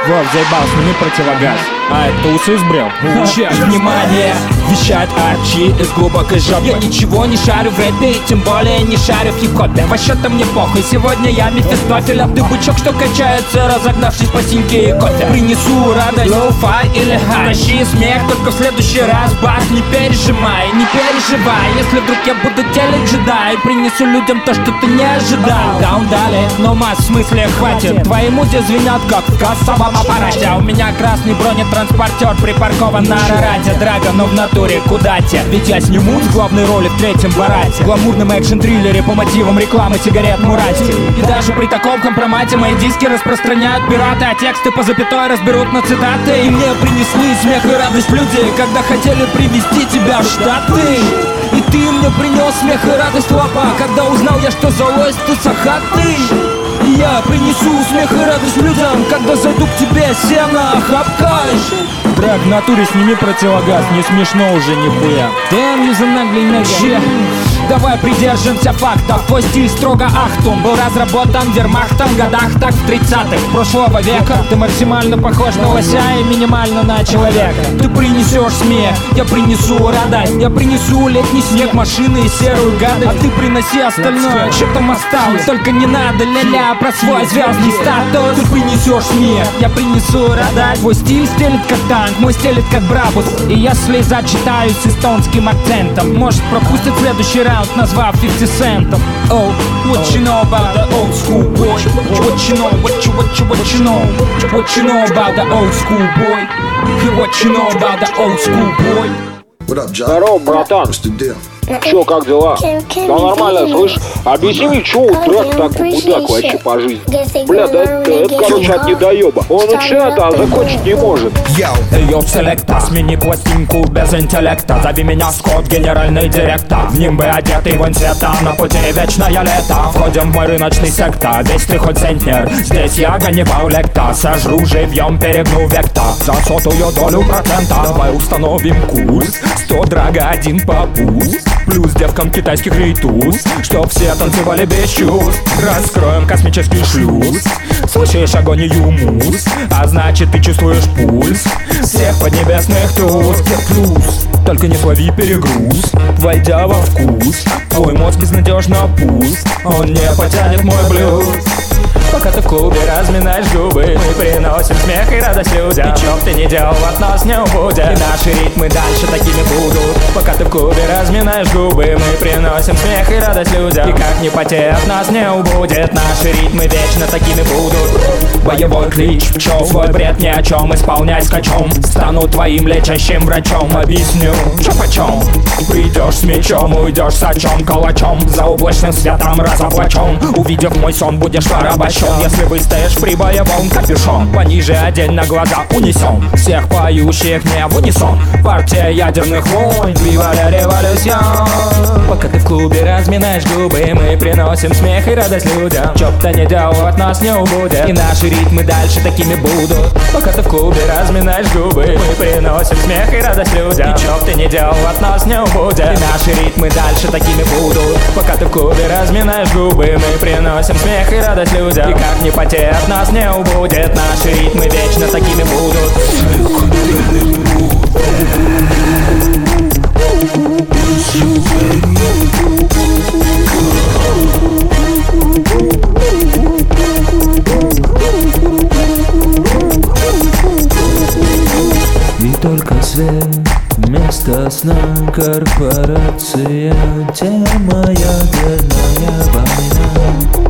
Вов, заебал, сними противогаз. А, это усы избрел? Внимание, вещает Арчи из глубокой жопы. Я ничего не шарю в рэпе, тем более не шарю в хип-хопе. Вообще-то мне похуй, сегодня я Мефистофель, а ты бычок, что качается, разогнавшись по синьке и кофе. Принесу радость, лоу-фай или хай. Тащи смех, только в следующий раз, бас, не пережимай, не переживай. Если вдруг я буду теледжедай, принесу людям то, что ты не ожидал. Даун дали, но масс в смысле хватит. Твои муди звенят, как в кассовом аппарате. А у меня красный бронетранспортер припаркован на Арарате. Драга, но в натуре куда те? Ведь я сниму в главной роли в третьем Барате, в гламурном экшн-триллере по мотивам рекламы сигарет Мурати. И даже при таком компромате мои диски распространяют пираты, а тексты по запятой разберут на цитаты. И мне принесли смех и радость люди, когда хотели привезти тебя в Штаты. И ты мне принес смех и радость лапа, когда узнал я, что за лось ты сахатый. И я принесу смех и радость людям, когда зайду к тебе сено охапкой. Драг, в натуре сними противогаз, не смешно уже нихуя. Damn, you the ugly nigga. Давай придержимся фактов. Твой стиль строго ахтум был разработан вермахтом в годах так в 30-х прошлого века. Ты максимально похож на лося и минимально на человека. Ты принесешь смех, я принесу радость. Я принесу летний снег, машины и серую гадость. А ты приноси остальное, что там осталось. Только не надо ля-ля про свой звездный статус. Ты принесешь смех, я принесу радость. Твой стиль стелит как танк, мой стелит как брабус. И если зачитаюсь с эстонским акцентом, может пропустит следующий раунд, назвав 50 центов. Oh, what you know about the old school boy? What you know, what you know? What you know about the old school boy? What you know about the old school boy? What up, John? Здорово, братан. What's the deal? Чё, как дела? Да нормально, слышь, объясни мне, чё у трек так мудак вообще по жизни? Бля, да это, короче, от недоеба. Он начинает, а закончить не может. Йоу, селекта, смени пластинку без интеллекта. Зови меня Скотт, генеральный директор. В нимбы одетый вон цвета, на пути вечное лето. Входим в мой рыночный сектор, весь ты хоть центнер. Здесь я Ганнибал Лекта, сожру живьем, перегну векта. За сотую долю процента давай установим курс. 100 драга, 1 попуст. Плюс девкам китайских рейтуз, чтоб все танцевали без чувств. Раскроем космический шлюз. Слышишь огонь и юмус, а значит ты чувствуешь пульс всех поднебесных туз. Плюс, только не слови перегруз, войдя во вкус. Твой мозг безнадежно пуст, он не потянет мой блюз. Пока ты в клубе разминаешь губы, мы приносим смех и радость людям. И чё б ты не делал, от нас не убудет. И наши ритмы дальше такими будут. Пока ты в клубе разминаешь губы, мы приносим смех и радость людям. И как ни потей, от нас не убудет. Наши ритмы вечно такими будут. Боевой клич, пчел, свой бред ни о чем исполняй скачом. Стану твоим лечащим врачом, объясню, чё почем. Придешь с мечом, уйдешь с очом, калачом. За облачным светом разоблачен. Увидев мой сон, будешь порабощен. Если выстоишь при боевом капюшон, пониже одень на глаза, унесем всех поющих не в унисон. Партия ядерных войн, вива ля революцион. Пока ты в клубе разминаешь губы, мы приносим смех и радость людям. Чё б ты не делал, от нас не убудет. И наши ритмы дальше такими будут. Пока ты в клубе разминаешь губы, мы приносим смех и радость людям. И чё б ты не делал, от нас не убудет. И наши ритмы дальше такими будут. Пока ты в клубе разминаешь губы, мы приносим смех и радость людям. И как ни потей, от нас не убудет. Наши ритмы вечно такими будут. И только свет вместо сна, корпорация, тема ядерная война.